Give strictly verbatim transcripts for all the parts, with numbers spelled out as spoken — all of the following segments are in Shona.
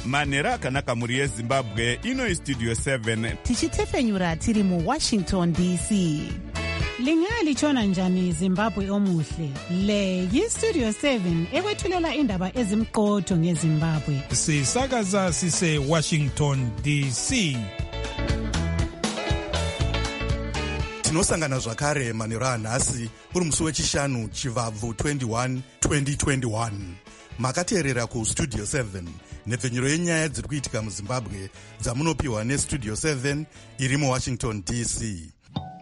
manhero akanaka mhuri yezimbabwe. Ino Studio seven tichitefenyura tiri muWashington D C. Lingalitshona njani Zimbabwe omuhle? Le yiStudio seven ekwethulela indaba ezimqotho ngeZimbabwe. Sisakaza sise Washington D C. Tinosangana zvakare manhero anhasi uri musi wechishanu Chivabvu twenty-one twenty twenty-one. Makateerera kuStudio seven nepfenyuro yenyaya dziri kuitika muZimbabwe dzamunopiwa neStudio seven iri muWashington D C.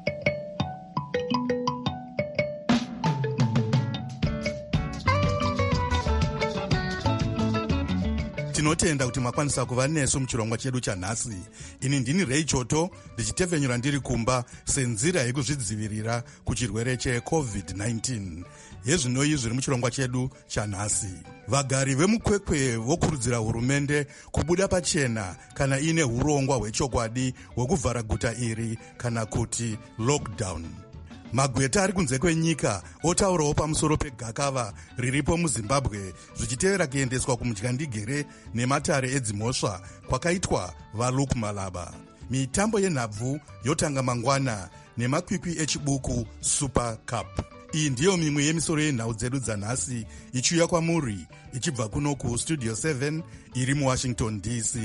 Tinotenda kuti makwanisa kuva nesu muchirongwa chedu chanhasi. Ini ndini Ray Choto ndichitefenyura ndiri kumba senzira yekuzvidzivirira kuchirwere checovid nineteen. Yezvinoi zviri muchirongwa chedu chanhasi. Vagari vemukwekwe vokurudzira hurumende kubuda pachena kana ine urongwa hwechokwadi hwekuvhara guta iri kana kuti lockdown. Magweta ari kunze kwenyika otaurawo pamusoro pegakava riripo muZimbabwe zvichitevera kuendeswa kumudyandigere nematare edzimhosva kwakaitwa vaLuke Malaba. Mitambo yenhabvu yotanga mangwana nemakwikwi echibuku Super Cup. Iyi ndiyo mimwe yemisoro yenhau dzedu dzanhasi ichiuya kwamuri ichibva kuno kuStudio seven iri muWashington D C.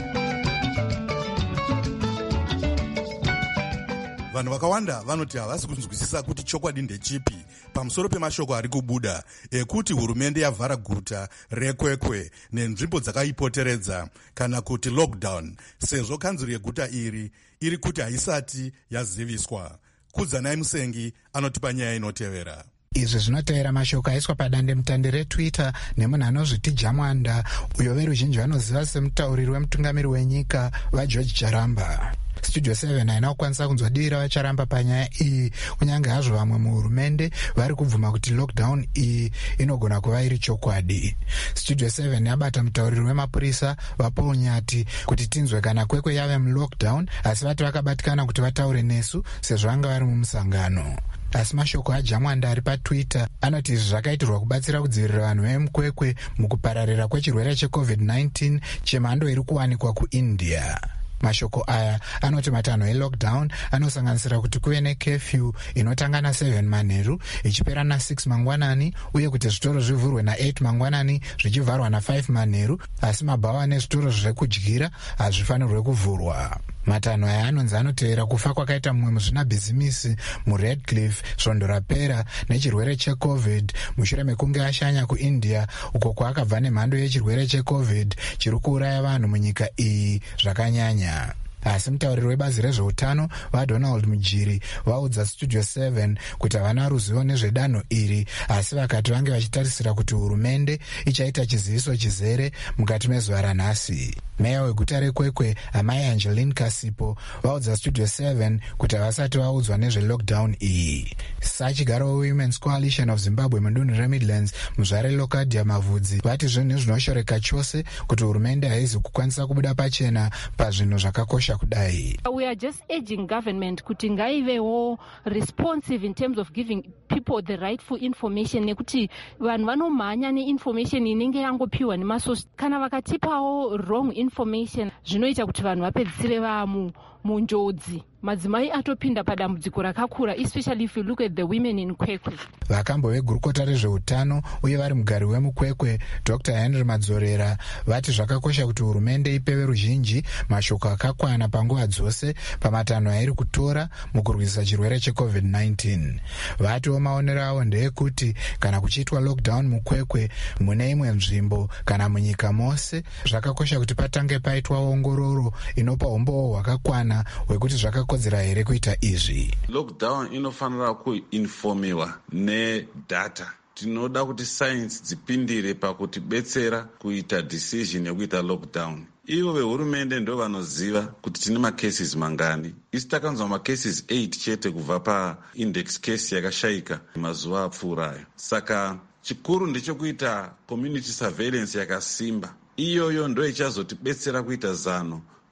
Vanhu vakawanda vanoti havasi kunzwisisa kuti chokwadi ndechipi pamusoro pemashoko ari kubuda ekuti hurumende yavhara guta rekwekwe nenzvimbo dzakaipoteredza kana kuti lockdown sezvo kanzuro yeguta iri iri kuti haisati yaziviswa. Kudzanai Musengi anotipa nyaya inotevera. Izvi zvinotevera mashoko aiswa padande mutande reTwitter nemunhu anozviti Jamwanda, uyo veruzhinji vanoziva semutauriri wemutungamiri wenyika vaGeorge Charamba. Studio seven haina kukwanisa kunzwa dii ravacharamba panyaya iyi, kunyange hazvo vamwe muhurumende vari kubvuma kuti lockdown iyi inogona kuva iri chokwadi. Studio seven yabata mutauriri wemapurisa vaPaul Nyati kuti tinzwe kana kwekwe yave mulockdown, asi vati vakabatikana kuti vataure nesu sezvo vanga vari mumusangano. Asi mashoko aJamwanda ari paTwitter anoti izvi zvakaitirwa kubatsira kudzivirira vanhu vemukwekwe mukupararira kwechirwere checovid nineteen chemhando iri kuwanikwa kuIndia. Mashoko aya anoti matanho elockdown anosanganisira kuti kuve necurfew inotanga na seven manheru ichipera na six mangwanani, uye kuti zvitoro zvivhurwe na eight mangwanani zvichivharwa na five manheru, asi mabhawa nezvitoro zvekudyira hazvifanirwe kuvhurwa. Matanho aya anonzi anotevera kufa kwakaita mumwe muzvinabhizimisi muRedcliffe svondo rapera nechirwere checovid mushure mekunge ashanya kuIndia, uko kwaakabva nemhando yechirwere checovid chiri kuuraya vanhu munyika iyi zvakanyanya. Asi mutauriri webazi rezveutano vaDonald Mujiri vaudza Studio seven kuti havana ruzivo nezvedanho iri, asi vakati vange vachitarisira kuti hurumende ichaita chiziviso chizere mukati mezuva ranhasi. Meya weguta rekwekwe amai Angeline Kasipo vaudza Studio seven kuti havasati vaudzwa nezvelockdown iyi. Sachigaro weWomen's Coalition of Zimbabwe mudunhu reMidlands muzvare Lokadia Mavudzi vati zvinhu zvinoshoreka chose kuti hurumende haizi kukwanisa kubuda pachena pazvinhu zvakakosha kudai. We are just urging government kuti ngaivewo responsive in terms of giving people the rightful information, nekuti vanhu vanomhanya neinformation inenge yangopiwa nemasource. Kana vakatipawo wrong information zvinoita kuti vanhu vapedzisire vamu munjodzi. Madzimai atopinda padambudziko rakakura, especially if you look at the women in Kwekwe. Vakambo vegurukota rezveutano uye vari mugari wemukwekwe Doctor Henry Madzorera vati zvakakosha kuti hurumende ipe veruzhinji mashoko akakwana panguva dzose pamatanho airi kutora mukurwisa chirwere checovid nineteen. Vatiwo maonero avo ndeyekuti kana kuchiitwa lockdown mukwekwe mune imwe nzvimbo kana munyika mose, zvakakosha kuti patange paitwa ongororo inopa umbowo hwakakwana hwekuti zvakakosha kodzera here kuita izvi. Lockdown inofanira kuinfomiwa nedata. Tinoda kuti science dzipindire pakutibetsera kuita decision yekuita lockdown. Ivo vehurumende ndo vanoziva kuti tine macases mangani. Isi takanzwa macases eight chete kubva paindex case yakashayika mazuva apfuurayo. Saka chikuru ndechekuita community surveillance yakasimba. Iyoyo ndo ichazotibetsera kuita zano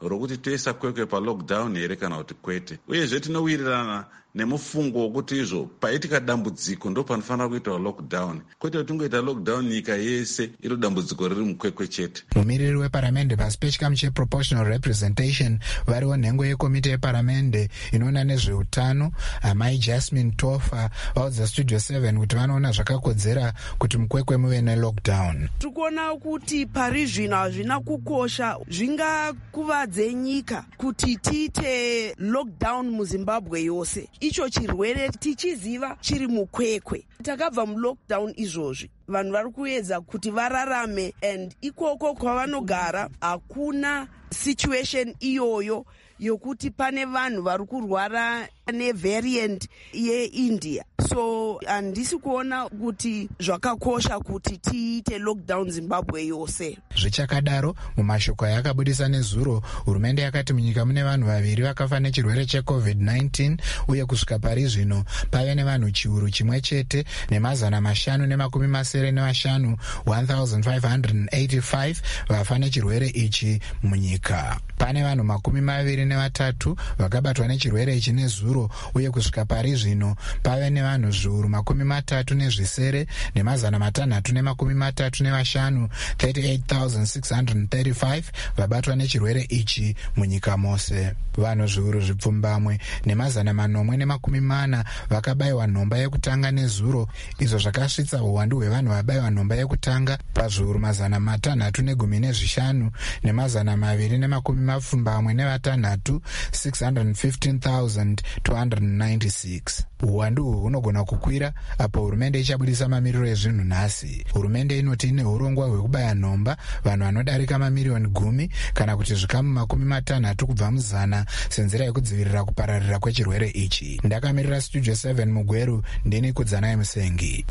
rokuti toisa kwekwe palockdown here kana kuti kwete. Uyezve tinowirirana nemufungo wokuti izvo paitika dambudziko ndo panofanira kuitawo lockdown, kwete kuti tungoita lockdown nyika yese iro dambudziko riri mukwekwe chete. Mumiriri weparamende pasi pechikamu cheproportional representation variwo nhengo yekomiti yeparamende inoona nezveutano amai Jasmine Tofa vaudza Studio seven kuti vanoona zvakakodzera kuti mukwekwe muve nelockdown. Tikuona kuti pari zvino hazvina kukosha, zvingakuvadze nyika kuti tiite lockdown muZimbabwe yose. Icho chirwere tichiziva chiri mukwekwe. Takabva mulockdown izvozvi vanhu vari kuedza kuti vararame, and ikoko kwavanogara hakuna situation iyoyo yokuti pane vanhu vari kurwara nevariant yeIndia. So handisi kuona kuti zvakakosha kuti tiite lockdown Zimbabwe yose. Zvichakadaro, mumashoko ayakabudisa nezuro, hurumende yakati munyika mune vanhu vaviri vakafa nechirwere checovid nineteen uye kusvika pari zvino pave nevanhu chiuru chimwe chete nemazana mashanu nemakumi masere nevashanu one thousand five hundred eighty-five vafa nechirwere ichi munyika. Pane vanhu makumi maviri nevatatu vakabatwa nechirwere ichi nezuro uye kusvika pari zvino pave nevanhu zviuru makumi matatu nezvisere nemazana matanhatu nemakumi matatu nevashanu thirty-eight thousand six hundred thirty-five vabatwa nechirwere ichi munyika mose. Vanhu zviuru zvipfumbamwe nemazana manomwe nemakumi mana vakabayiwa nhomba yekutanga nezuro, izvo zvakasvitsa uwandu hwevanhu vabayiwa nhomba yekutanga pazviuru mazana matanhatu negumi nezvishanu nemazana maviri nemakumi mapfumbamwe nevatanhatu six hundred fifteen thousand two hundred ninety-six. Uwandu uhu hunogona kukwira apo hurumende ichabudisa mamiriro ezvinhu nhasi. Hurumende inoti ine urongwa hwekubaya nhomba vanhu vanodarika mamiriyoni gumi kana kuti zvikamu makumi matanhatu kubva muzana senzira yekudzivirira kupararira kwechirwere ichi. Ndakamirira Studio seven Mugweru, ndini Kudzanai Musengi.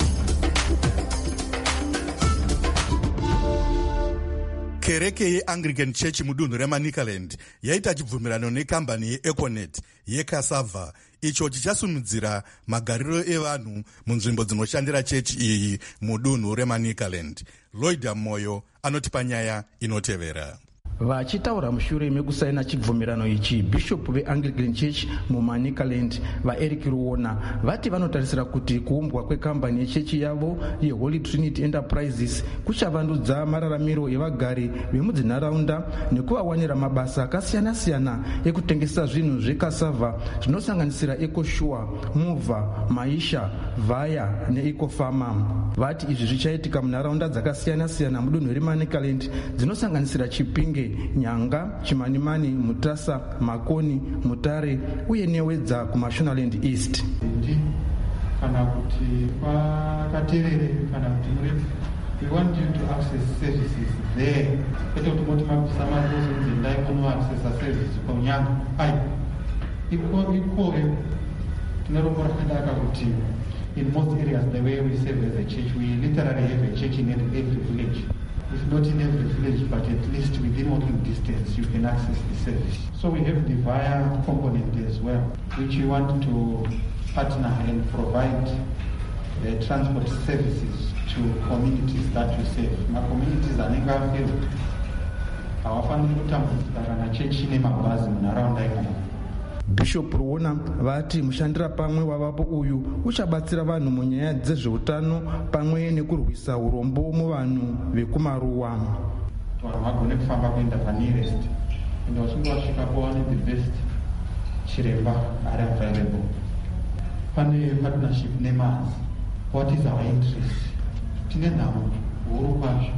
Kereke yeAnglican Church mudunhu reManicaland yaita chibvumirano nekambani yeEconet yeCassava icho chichasimudzira magariro evanhu munzvimbo dzinoshandira chechi iyi mudunhu reManicaland. Lloyd Moyo anotipa nyaya inotevera. Vachitaura mushure mekusaina chibvumirano ichi, Bishop veAnglican Church muManicaland vaEric Ruona vati vanotarisira kuti kuumbwa kwekambani yechechi yavo yeHoly Trinity Enterprises kuchavandudza mararamiro evagari vemudzinharaunda nekuvawanira mabasa akasiyana-siyana ekutengesa zvinhu zvekasava zvinosanganisira EcoSure, Mova, Maisha, Vaya neEcoFarma. Vati izvi zvichaitika munharaunda dzakasiyana-siyana mudunhu reManicaland dzinosanganisira Chipinge, Nyanga, Chimanimani, Mutasa, Makoni, Mutare uye newedza kuMashonaland East. Kana kuti pakaterere kana kuti murezi, we want you to access services there. Kwete kuti moti mabvisa mazozo nzendai kuno accessa services kunyanga. Hai, iko iko tinorongora kudaka kuti in most areas the way we serve as a church, we literally have a church in every village. If not in every village, but at least within walking distance, you can access the service. So we have the via component as well, which we want to partner and provide uh, transport services to communities that we serve. My communities are never filled. Our family are a church in around Bishop Ruona vati mushandira pamwe wavapo uyu uchabatsira vanhu munyaya dzezveutano pamwe nekurwisa urombo muvanhu vekumaruwa. Vanhu vagone kufamba kuenda panearest ende vachinge vasvikapo vane the best chiremba ari available. Pane partnership neMars. What is our interest? Tine nhamo huru kwazvo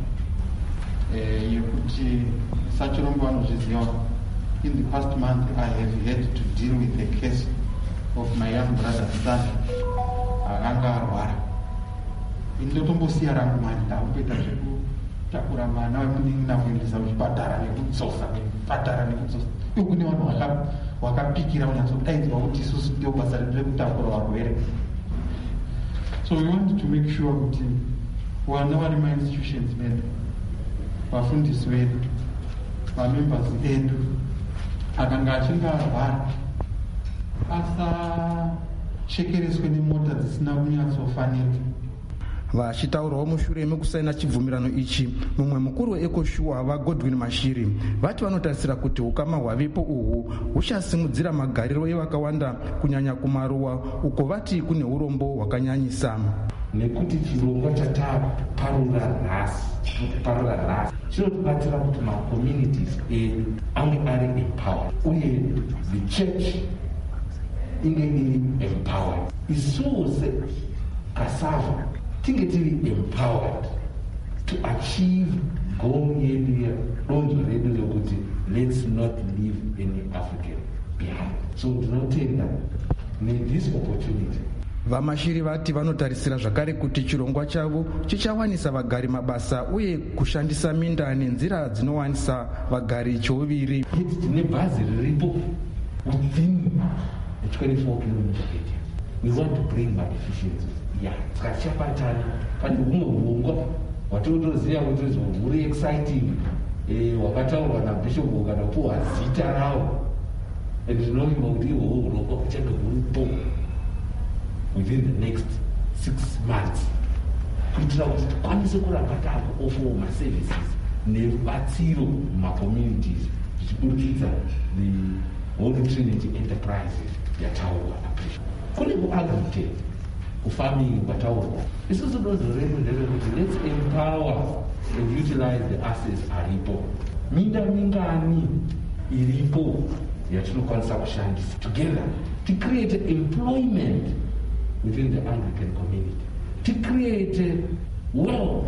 yekuti sachirombo vanozviziva. In the past month, I have had to deal with the case of my young brother's son, akanga arwara. Indotombosiya rangu mani ndakuita zvekutakura mwana wekunin'ina kuendesa kuchipatara nekudzosa kuchipatara nekudzosa. Kune vanhu vakapikira kunyatsodaidzwa kuti isusu ndio basa redu rekutakura varwere. So we want to make sure kuti vana vari mainstitutions medu, vafundisi vedu, vamembers edu, akanga achinge arwara asachekereswe nemota dzisina kunyatsofanira. Vachitaurawo mushure mekusaina chibvumirano ichi, mumwe mukuru weEcoSure vaGodwin Mashiri vati vanotarisira kuti ukama hwavipo uhwu huchasimudzira magariro evakawanda kunyanya kumaruwa uko vati kune urombo hwakanyanyisa. Nekuti chirongwa chataparura nhasi parura nhasi chinotibatsira kuti macommunities edu ange ari empowered uye the church inge iri empowered. Isuse Kasava tinge tiri empowered to achieve goal yedu yedonzvo redu rekuti let's not leave any African behind. So ndinotenda this opportunity. Vamashiri vati vanotarisira zvakare kuti chirongwa chavo chichawanisa vagari mabasa uye kushandisa minda nenzira dzinowanisa vagari choviri. Tine bhazi riripo within the twenty-four kilometer radius. We want to bring more efficiencies. Yeah, tikachapatana pane humwe hurongwa watotoziva kuti huri exciting hwakataurwa naBishop kana kupuhwa zita rawo, and ndinovimba kuti ihwohwo hurongwa huchange huripo within the next six months kuitira kuti tikwanise kuramba takuoffer maservices nerubatsiro mumacommunities tichiburikidza the Holy Trinity enterprise yataurwa naBishop. Kune kuagriculture, kufarming kwataurwa. Isusu donzvo redu nderekuti let's empower and utilize the assets aripo. Minda mingani iripo yatinokwanisa kushandisa together to create employment within the Anglican community, to create wealth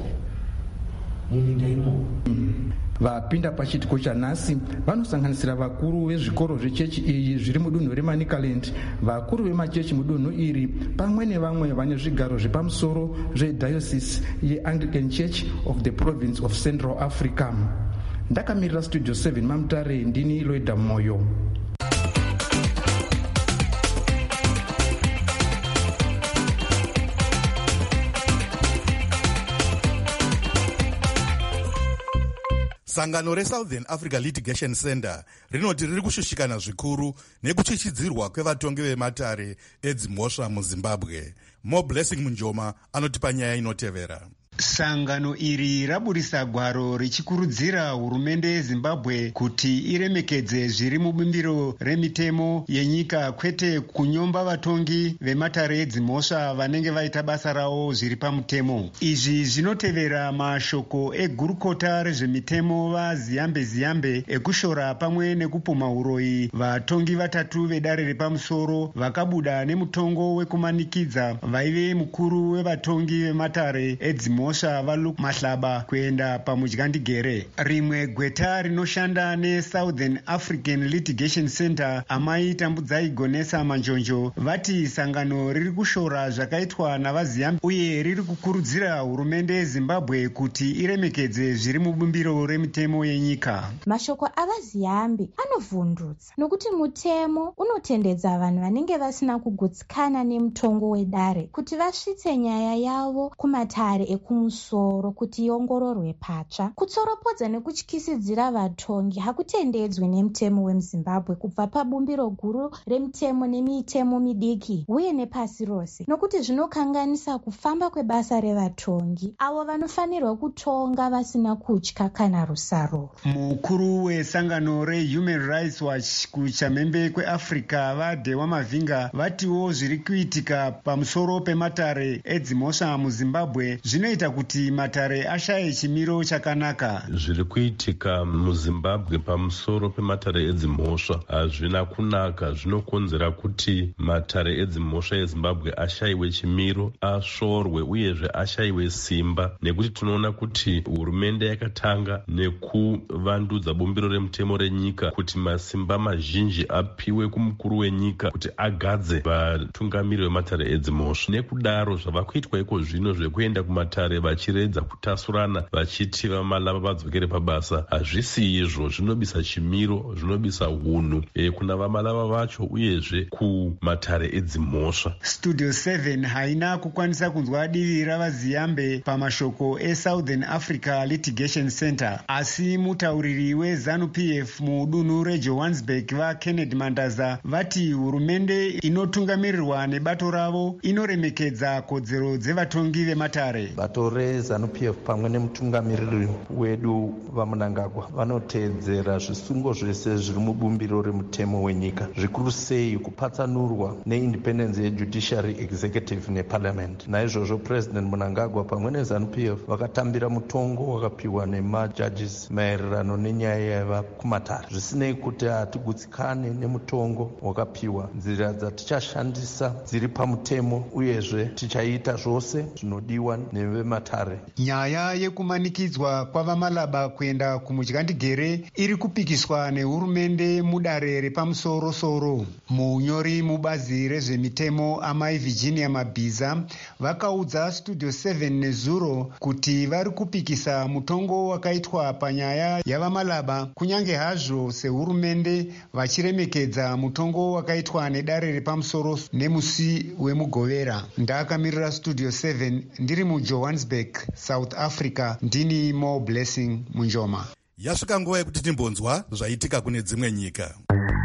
muminda imo. Vapinda pachitiko chanhasi vanosanganisira vakuru vezvikoro zvechechi iyi zviri mudunhu reManicaland, vakuru vemachechi mudunhu iri pamwe nevamwe vane zvigaro zvepamusoro zvedayosisi yeAnglican Church of the Province of Central Africa. Ndakamirira Studio seven Mamutare, ndini Loida Moyo. Sangano reSouthern Africa Litigation Center rinoti riri kushushikana zvikuru nekuchichidzirwa kwevatongi vematare edzimhosva muZimbabwe. Mo Blessing Munjoma anotipa nyaya inotevera. Sangano iri raburisa gwaro richikurudzira hurumende yeZimbabwe kuti iremekedze zviri mubumbiro remitemo yenyika, kwete kunyomba vatongi vematare edzimhosva vanenge vaita basa ravo zviri pamutemo. Izvi zvinotevera mashoko egurukota rezvemitemo vaZiyambe Ziyambe ekushora pamwe nekupumha uroyi vatongi vatatu vedare repamusoro vakabuda nemutongo wekumanikidza vaive mukuru wevatongi vematare edzimhosva mhosva vaLuke Mahlaba kuenda paMudyandigere. Rimwe gweta rinoshanda neSouthern African Litigation Center, Amai Tambudzai Gonesa Manjonjo, vati sangano riri kushora zvakaitwa navaZiyambe uye riri kukurudzira hurumende yeZimbabwe kuti iremekedze zviri mubumbiro remitemo yenyika. Mashoko avaZiyambe anovhundutsa nokuti mutemo unotendedza vanhu vanenge vasina kugutsikana nemutongo wedare kuti vasvitse nyaya yavo kumatare ekumusoro kuti iongororwe patsva. Kutsoropodza nekutyisidzira vatongi hakutendedzwe nemutemo wemuZimbabwe kubva pabumbiro guru remitemo nemitemo midiki uye nepasi rose, nokuti zvinokanganisa kufamba kwebasa revatongi avo vanofanirwa kutonga vasina kutya kana rusaro. Mukuru wesangano reHuman Rights Watch kuchamhembe kweAfrica vaDewa Mavinga vatiwo zviri kuitika pamusoro pematare edzimhosva muZimbabwe zvinoita kuti matare ashaye chimiro chakanaka. Zviri kuitika muZimbabwe pamusoro pematare edzimhosva hazvina kunaka. Zvinokonzera kuti matare edzimhosva eZimbabwe ashayiwe chimiro, ashorwe uyezve ashayiwe simba, nekuti tinoona kuti hurumende yakatanga nekuvandudza bumbiro remutemo renyika kuti masimba mazhinji apiwe kumukuru wenyika kuti agadze vatungamiri vematare edzimhosva. Nekudaro zvava kuitwa iko zvino zvekuenda kumatare matare vachiredza kutasurana vachiti vamalava vadzokere pabasa. Hazvisi izvo, zvinobisa chimiro, zvinobisa hunhu e, kuna vamalava vacho uyezve kumatare edzimhosva. Studio seven haina kukwanisa kunzwa divi ravaziyambe pamashoko eSouthern Africa Litigation Center, asi mutauriri weZANU P F mudunhu reJohannesburg vaKennedy Mandaza vati hurumende inotungamirirwa nebato ravo inoremekedza kodzero dzevatongi vematare. Bato reZANU P F pamwe nemutungamiriri wedu vaMnangagwa vanoteedzera zvisungo zvese zviri mubumbiro remutemo wenyika, zvikuru sei kupatsanurwa neindependence yejudiciary, executive neparliament. Naizvozvo President Mnangagwa pamwe neZANU P F vakatambira mutongo wakapiwa nemajudges maererano nenyaya yaiva kumatare. Zvisinei kuti hatigutsikane nemutongo wakapiwa, nzira dzatichashandisa dziri pamutemo uyezve tichaita zvose zvinodiwa nevematare. Nyaya yekumanikidzwa kwavamalaba kuenda kumudyandigere iri kupikiswa nehurumende mudare repamusoro-soro. Munyori mubazi rezvemitemo amai Virginia Mabhiza vakaudza Studio seven nezuro kuti vari kupikisa mutongo wakaitwa panyaya yavamalaba, kunyange hazvo sehurumende vachiremekedza mutongo wakaitwa nedare repamusoro nemusi wemugovera. Ndakamirira Studio seven ndiri muJohannesburg, South Africa. Ndini Mo Blessing Munjoma. Yasvika nguva yekuti timbonzwa zvaitika kune dzimwe nyika.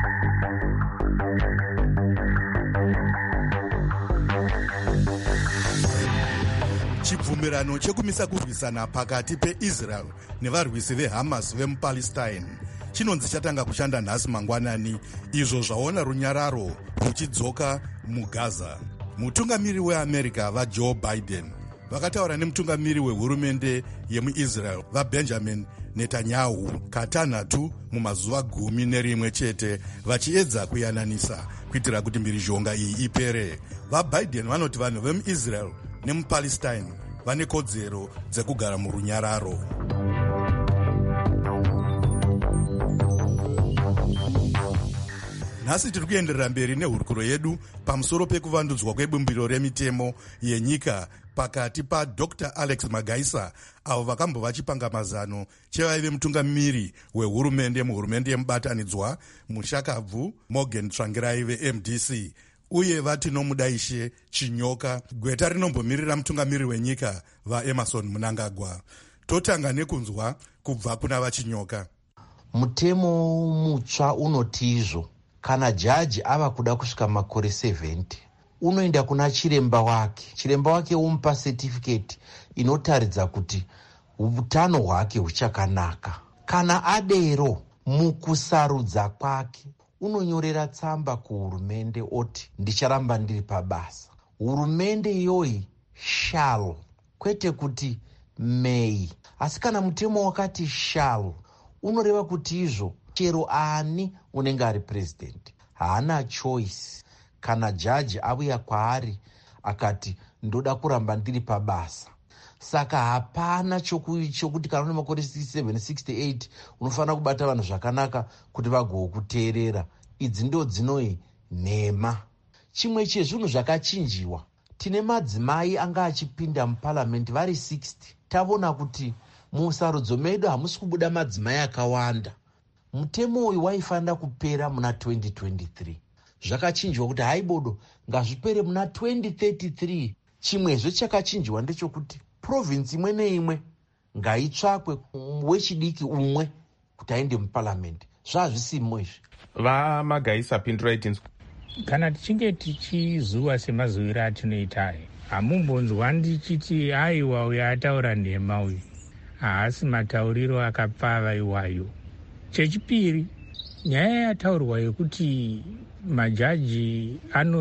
Chibvumirano chekumisa kurwisana pakati peIsrael nevarwisi veHamas vemupalestine chinonzi chatanga kushanda nhasi mangwanani, izvo zvaona runyararo ruchidzoka muGaza. Mutungamiri weAmerica vaJoe Biden vakataura nemutungamiri wehurumende yemuIsrael vaBenjamin Netanyahu katanhatu mumazuva gumi nerimwe chete, vachiedza kuyananisa kuitira kuti mhirizhonga iyi ipere. VaBiden vanoti vanhu vemuIsrael nemupalestine vane kodzero dzekugara murunyararo. Nhasi tiri kuenderera mberi nehurukuro yedu pamusoro pekuvandudzwa kwebumbiro remitemo yenyika pakati paDr Alex Magaisa avo vakambova chipangamazano chevaive mutungamiri wehurumende muhurumende yemubatanidzwa mushakabvu Morgan Tsvangirai veM D C uye vati nomudaishe Chinyoka, gweta rinombomirira mutungamiri wenyika vaEmmerson Mnangagwa. Totanga nekunzwa kubva kuna vaChinyoka. Mutemo mutsva unoti izvo kana jaji ava kuda kusvika makore seventy unoenda kuna chiremba wake, chiremba wake umupa certificate inotaridza kuti utano hwake huchakanaka. Kana adero mukusarudza kwake unonyorera tsamba kuhurumende oti ndicharamba ndiri pabasa. Hurumende iyoyi shall, kwete kuti may. Asi kana mutemo wakati shall unoreva kuti izvo chero ani unenge ari president haana choice. Kana jaji avuya kwaari akati ndoda kuramba ndiri pabasa, saka hapana chokuti kana une makore sixty-seven sixty-eight unofanira kubata vanhu zvakanaka kuti vagokuteerera. Idzi ndo dzinoi nhema. Chimwe chezvinhu zvakachinjiwa, tine madzimai anga achipinda muparliament vari sixty. Tavona kuti musarudzo medu hamusi kubuda madzimai akawanda. Mutemo uyu waifanira kupera muna twenty twenty-three. Zvakachinjwa kuti haibodo ngazvipere muna twenty thirty-three. Chimwezve chakachinjwa ndechekuti province imwe neimwe ngaitsvakwe wechidiki umwe kuti aende muparliament. Zvazvisimo izvi. VaMagaisa pindurai tinzwa. Kana tichinge tichizuva semazuwiro atinoita, hamumbonzwa ndichiti aiwa uyo ataura nhema uyu haasi matauriro akapfava iwayo. Chechipiri, nyaya yataurwa yekuti majaji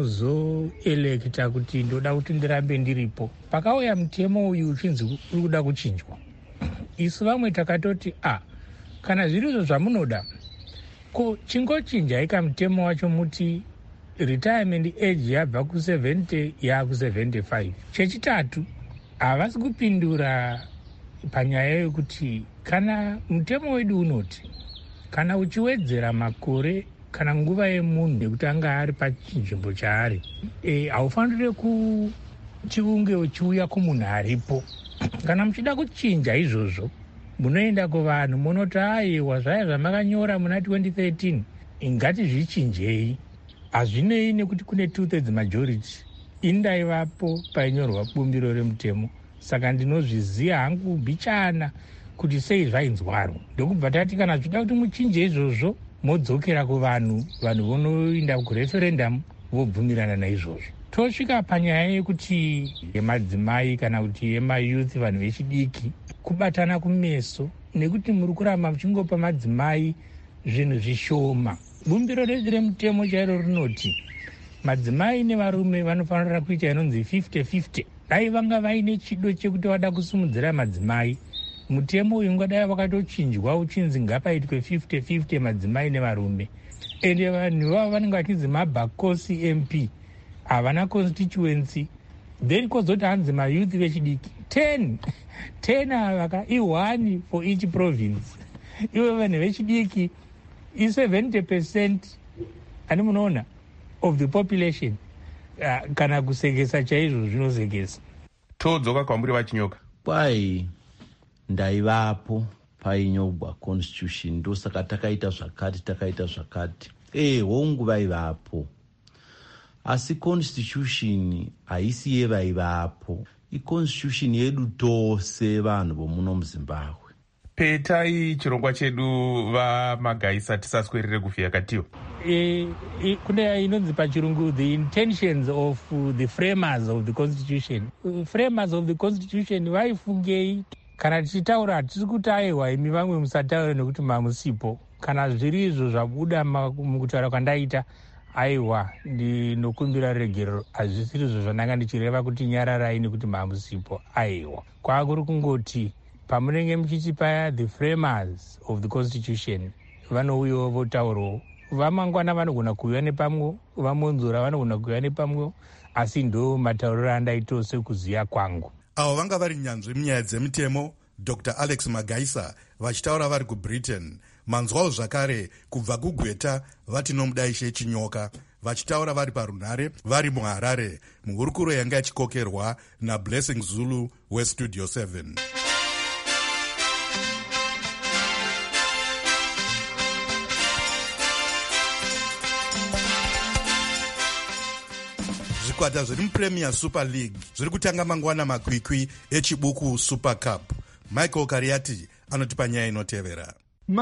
anozoelekita kuti ndoda kuti ndirambe ndiripo. Pakauya mutemo uyu uchinzi uri kuda kuchinjwa, isu vamwe takatoti a kana zvirizvo zvamunoda ko chingochinja ika mutemo wacho muti retirement age yabva ku seventy yaku seventy-five. Chechitatu, havasi kupindura panyaya yekuti kana mutemo wedu unoti kana uchiwedzera makore kana nguva yemunhu yekuti anga ari pachinzvimbo chaari, e, haufanire chiunge chiuya kumunhu aripo. Kana muchida kuchinja izvozvo munoenda kuvanhu munoti aiwa zvaya zvamakanyora muna twenty thirteen ingati zvichinjei. Hazvinei nekuti kune two thirds majority. Indaivapo painyorwa bumbiro remutemo, saka ndinozviziva hangu mbichana kuti sei zvainzwaro. Ndokubva tati kana zvida kuti muchinje izvozvo modzokera kuvanhu, vanhu vonoenda kureferendum vobvumirana naizvozvo. Tosvika panyaya yekuti yemadzimai kana kuti yemayouth, vanhu vechidiki kubatana kumeso nekuti muri kuramba muchingopa madzimai zvinhu zvishoma. Bumbiro redu remutemo chairo rinoti madzimai nevarume vanofanira kuita inonzi fifty fifty. Dai vanga vaine chido chekuti vada kusumudzira madzimai, mutemo uyu ngadai wakatochinjwa uchinzi ngapaitwe fifty fifty madzimai nevarume. Ende vanhu vavo vanenge vachinzi mabhakosi M P havana constituency. Then kozoti hanzi mayouth vechidiki ten ten avaka i1 for each province. Iwe vanhu vechidiki i seventy percent ani munoona of the population. Uh, kana kusekesa chaizvo zvinosekesa. Todzoka kwamuri vachinyoka. Kwai ndaivapo painyogwa constitution, ndosaka takaita zvakati takaita zvakati. Eh, hongu vaivapo. Asi constitution haisi yevaivapo. I-constitution yedu tose vanhu vomuno muZimbabwe. Petai chirongwa chedu vamagaisa tisaswerere kufia katiwa. E, e, kune inonzi pachirungu the intentions of uh, the framers of the constitution. Uh, framers of the constitution vaifungei. Kana tichitaura tiri kuti aiwa imi vamwe musataura nekuti mamusipo. Kana zviri izvo zvabuda mukutaura kwandaita aiwa ndinokumbira regero, hazvisiri izvo zvandanga ndichireva kuti nyararai nekuti mamusipo. Aiwa kwakuri kungoti pamunenge muchiti paya the framers of the constitution vanouyawo votaurawo. Vamangwana vanogona kuuya nepamwe, vamonzora vanogona kuuya nepamwe, asi ndo matauriro andaitose kuziya kwangu. Avo vanga vari nyanzvi munyaya dzemitemo Doctor Alex Magaisa vachitaura vari kuBritain. Manzwawo zvakare kubva kuGweta vati nomudaishe Chinyoka vachitaura vari parunhare vari muHarare muhurukuro yanga yachikokerwa naBlessing Zulu weStudio seven. Zvikwata zviri muPremier Super League zviri kutanga mangwana makwikwi echibuku Super Cup. Michael Kariati anotipa nyaya inotevera.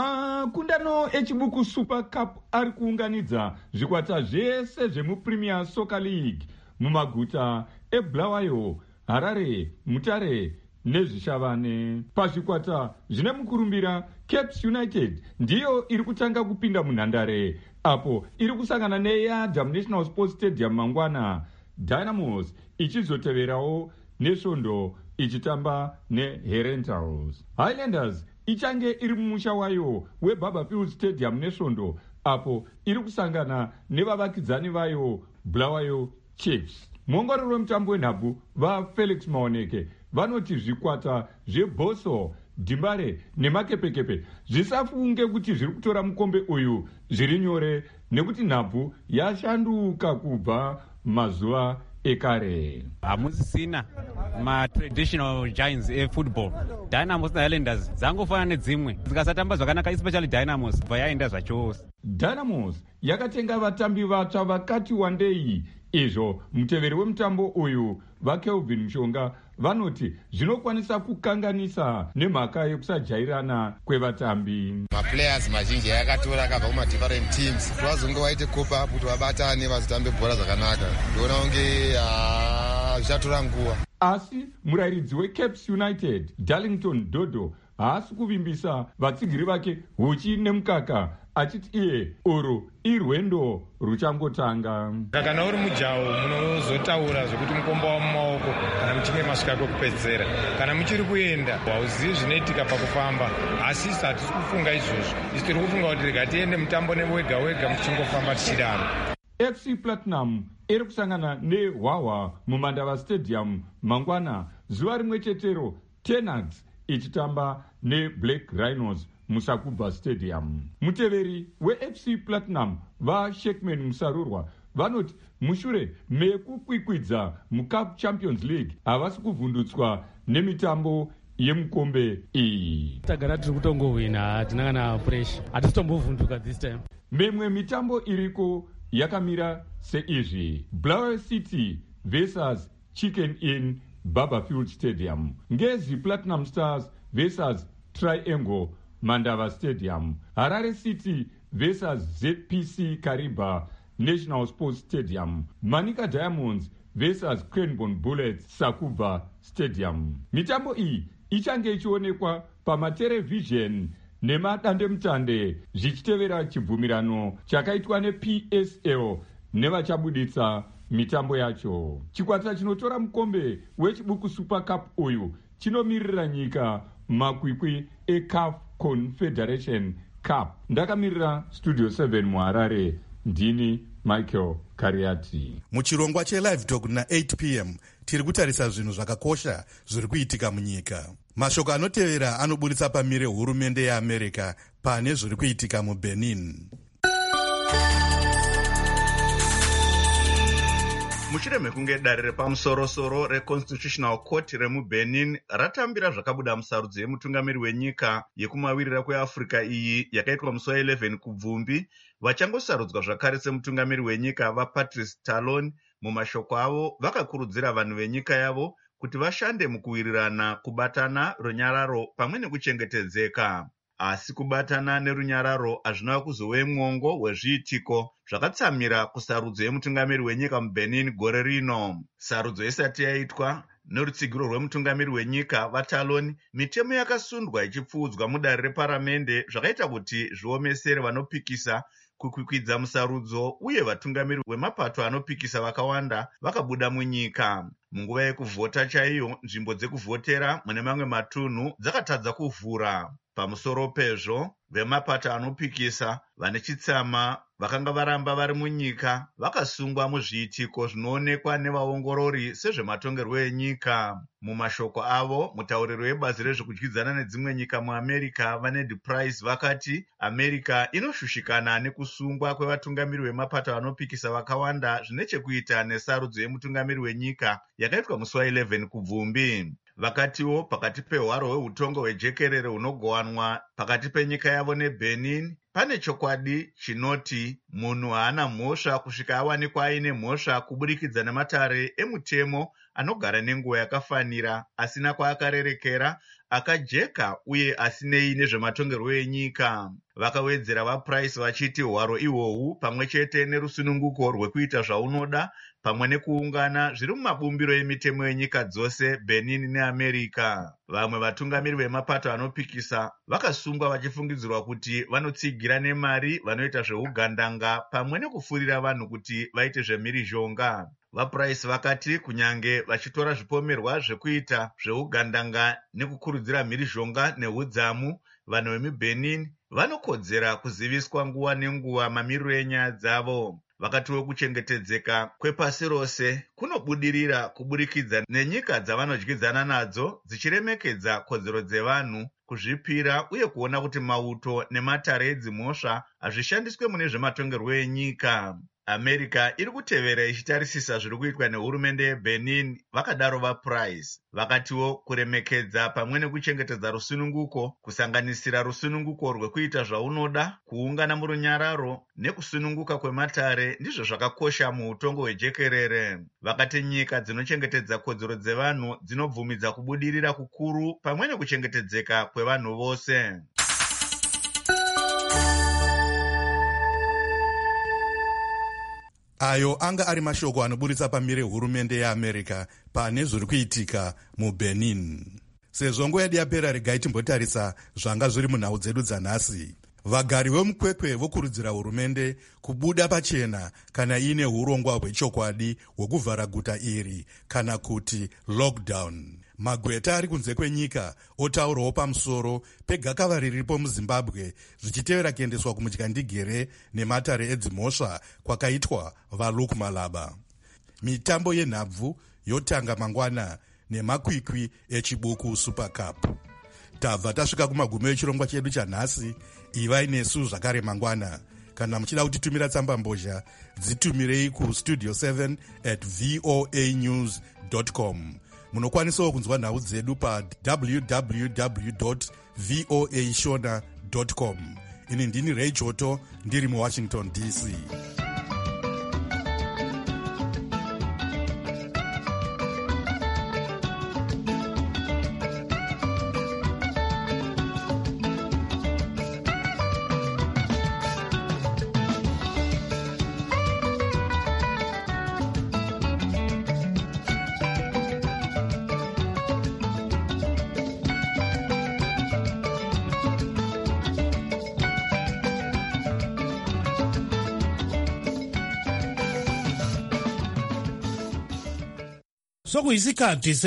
Makundano echibuku Super Cup ari kuunganidza zvikwata zvese zvemuPremier Soccer League mumaguta eBulawayo, Harare, Mutare nezvishavane. Pazvikwata zvine mukurumbira Cape United ndiyo iri kutanga kupinda munhandare apo iri kusangana neYadam National Sports Stadium mangwana, Dynamos ichizoteverawo neSvondo ichitamba neHerentals. Highlanders ichange iri mumusha wayo weBarberfield Stadium neSvondo apo iri kusangana nevavakidzani vayo Bulawayo Chiefs. Muongororo wemutambo wenhabvu vaFelix Maoneke vanoti zvikwata zveBoso, Dimbare nemakepekepe zvisafunge kuti zviri kutora mukombe uyu zviri nyore nekuti nhabvu yashanduka kubva mazuva ekare. Hamusisina ma-traditional giants efootball. Dynamos naHighlanders dzangofana nedzimwe dzikasatamba zvakanaka, especially Dynamos bva yaenda zvachose. Dynamos yakatenga vatambi vatsva vakati wandei. Izvo muteveri wemutambo uyu vaKelvin Mushonga vanoti zvinokwanisa kukanganisa nemhaka yekusajairana kwevatambi. Maplayers mazhinji yakatora akabva kuma different teams kuti vazonge vaite cope up kuti vabatane vazotambe bhora zvakanaka. Ndiona kunge zvichatora nguva. Asi murayiridzi weCape United Darlington Dodo haasi kuvimbisa vatsigiri vake huchi nemukaka, achiti iye uru irwendo ruchangotanga. Kana uri mujaho munozotaura zvekuti mukomba wamumaoko kana muchinge masvika kwekupedzera. Kana muchiri kuenda hauzivi zvinoitika pakufamba, asi isi hatisi kufunga izvozvo. Isi tiri kufunga kuti rega tiende mutambo newega wega muchingofamba tichidaro. F C Platinum iri kusangana neHwahwa muMandava Stadium mangwana, zuva rimwe chetero Tenax ichitamba neBlack Rhinos muSakubva Stadium. Muteveri weF C Platinum vaSheckman Musarurwa vanoti mushure mekukwikwidza mucup champions league havasi kuvhundutswa nemitambo yemukombe iyi. Tagara tiri kutongohwina, hatina kana puresha, hatitombovhunduka this time. Mimwe mitambo iriko yakamira seizvi: Blair City versus Chicken Inn Barberfield Stadium, Ngezi Platinum Stars versus Triangle Mandava Stadium, Harare City versus Z P C Kariba National Sports Stadium, Manika Diamonds versus Cranbourne Bullets Sakuba Stadium. Mitambo iyi ichange ichionekwa pamaterevhizheni nemadandemutande zvichitevera chibvumirano chakaitwa neP S L nevachabuditsa mitambo yacho. Chikwata chinotora mukombe wechibuku Super Cup uyu chinomirira nyika makwikwi eCAF Confederation Cup. Ndakamirira Studio seven muHarare, ndini Michael Kariati. Muchirongwa chelive talk na eight p m tiri kutarisa zvinhu zvakakosha zviri kuitika munyika. Mashoko anotevera anoburitsa pamire hurumende yeAmerica pane zviri kuitika muBenin. Mushure mekunge dare repamusorosoro reConstitutional Court remuBenin ratambira zvakabuda musarudzo yemutungamiri wenyika yekumawirira kweAfrica iyi yakaitwa musi wa eleven kubvumbi, vachangosarudzwa zvakare semutungamiri wenyika vaPatrice Talon. Mumashoko avo vakakurudzira vanhu venyika yavo kuti vashande mukuwirirana, kubatana, runyararo pamwe nekuchengetedzeka. Asi kubatana nerunyararo hazvina kuzove mwongo wezviitiko zvakatsamira kusarudzo yemutungamiri wenyika muBenin gore rino. Sarudzo isati yaitwa norutsigiro rwemutungamiri wenyika vaTalon, mitemo yakasundwa ichipfuudzwa mudare reparamende zvakaita kuti zviomesere vanopikisa kukwikwidza musarudzo, uye vatungamiri wemapato anopikisa vakawanda vakabuda munyika. Munguva yekuvhota chaiyo, nzvimbo dzekuvhotera mune mamwe matunhu dzakatadza kuvhura. Pamusoro pezvo, vemapato anopikisa vane chitsama vakanga varamba vari munyika vakasungwa muzviitiko zvinoonekwa nevaongorori sezvematongerwo enyika. Mumashoko avo, mutauriri webazi rezvekudyidzana nedzimwe nyika muAmerica vaNed Price vakati America inoshushikana nekusungwa kwevatungamiri vemapato anopikisa vakawanda zvine chekuita nesarudzo yemutungamiri wenyika yakaitwa musi wa eleven kubvumbi. Vakatiwo pakati pehwaro hweutongo hwejekerere hunogowanwa pakati penyika yavo neBenin, pane chokwadi chinoti munhu haana mhosva kusvika awanikwa aine mhosva kuburikidza nematare emutemo anogara nenguva yakafanira, asina kwaakarerekera, akajeka uye asinei nezvematongerwo enyika. Vakawedzera vaPrice vachiti hwaro ihwohwu pamwe chete nerusununguko rwekuita zvaunoda pamwe nekuungana zviri mumabumbiro emitemo yenyika dzose Benin neAmerica. Vamwe vatungamiri vemapato anopikisa vakasungwa vachifungidzirwa kuti vanotsigira nemari vanoita zveugandanga pamwe nekufurira vanhu kuti vaite zvemhirizhonga. VaPrice vakati kunyange vachitora zvipomerwa zvekuita zveugandanga nekukurudzira mhirizhonga neudzamu, vanhu vemuBenin vanokodzera kuziviswa nguva nenguva mamiriro enyaya dzavo. Vakatiwo kuchengetedzeka kwepasi rose kunobudirira kuburikidza nenyika dzavanodyidzana nadzo dzichiremekedza kodzero dzevanhu, kuzvipira uye kuona kuti mauto nematare edzimhosva hazvishandiswe mune zvematongerwo enyika. America iri kutevera ichitarisisa zviri kuitwa nehurumende yeBenin, vakadaro vaPrice. Vakatiwo kuremekedza pamwe nekuchengetedza rusununguko, kusanganisira rusununguko rwekuita zvaunoda, kuungana murunyararo nekusununguka kwematare ndizvo zvakakosha muutongo hwejekerere. Vakati nyika dzinochengetedza kodzero dzevanhu dzinobvumidza kubudirira kukuru pamwe nekuchengetedzeka kwevanhu vose. Ayo anga ari mashoko anoburitsa pamire hurumende yeAmerica pane zviri kuitika muBenin. Sezvo nguva yedu yapera, regai timbotarisa zvanga zviri munhau dzedu dzanhasi. Vagari vemukwekwe vokurudzira hurumende kubuda pachena kana iine urongwa hwechokwadi hwekuvhara guta iri kana kuti lockdown. Magweta ari kunze kwenyika otaurawo pamusoro pegakava riripo muZimbabwe zvichitevera kuendeswa kumudyandigere nematare edzimhosva kwakaitwa vaLuke Malaba. Mitambo yenhabvu yotanga mangwana nemakwikwi echibuku Super Cup. Tabva tasvika kumagumo echirongwa chedu chanhasi. Ivai nesu zvakare mangwana. kana muchida kutitumira tsamba mbozha dzitumirei kustudio seven at voa news dot com. Munokwanisawo kunzwa nhau dzedu pa w w w dot voa shona dot com. Ini ndini Ray Choto ndiri muWashington D C. sokuyisikhathi